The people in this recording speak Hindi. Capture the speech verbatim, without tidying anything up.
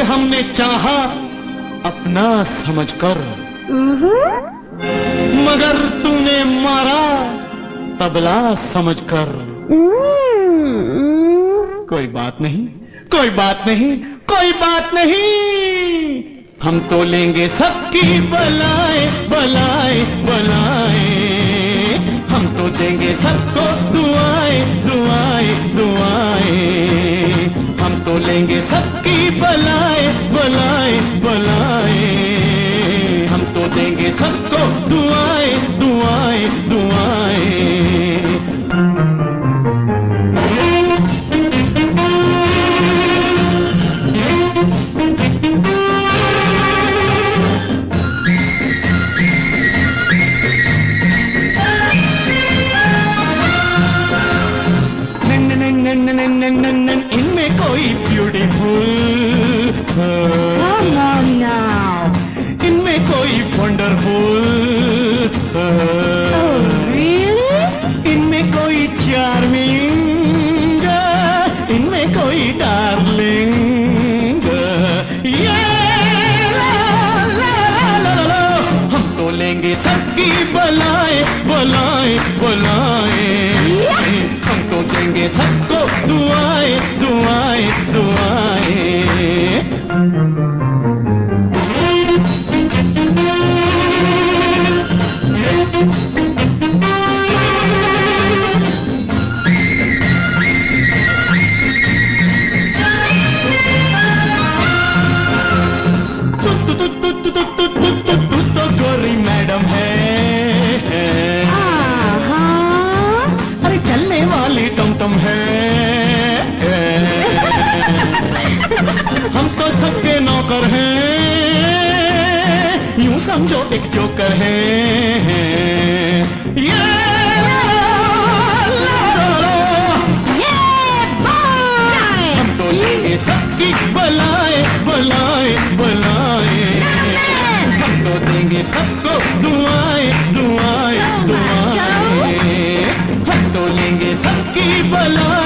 हमने चाहा अपना समझकर, मगर तूने मारा तबला समझकर। कोई बात नहीं, कोई बात नहीं, कोई बात नहीं, हम तो लेंगे सबकी बलाए बलाए बलाए। हम तो देंगे सबको दुआएं दुआएं दुआएं। हम तो लेंगे सबकी बलाए बलाए बलाए। हम तो देंगे सबको दुआएं दुआएं दुआएं। इनमें कोई ब्यूटीफुल, Come on now. इनमें कोई वंडरफुल, Oh, really? इनमें कोई चार्मिंग, इनमें कोई डार्लिंग। ये ला ला ला ला ला। हम तो लेंगे सबकी बलाए बलाए बलाए। हम तो देंगे सबको दुआएं दुआएं दुआएं। तू तू तू तू तू तू तू तू तू तो गोरी मैडम है। अरे चलने वाली टमटम है। हम तो सबके नौकर हैं, यूं समझो एक जोकर है। ये हम तो लेंगे सबकी बलाए बलाए बलाए। हम तो देंगे सबको दुआएं दुआएं दुआएं। हम तो लेंगे सबकी बलाए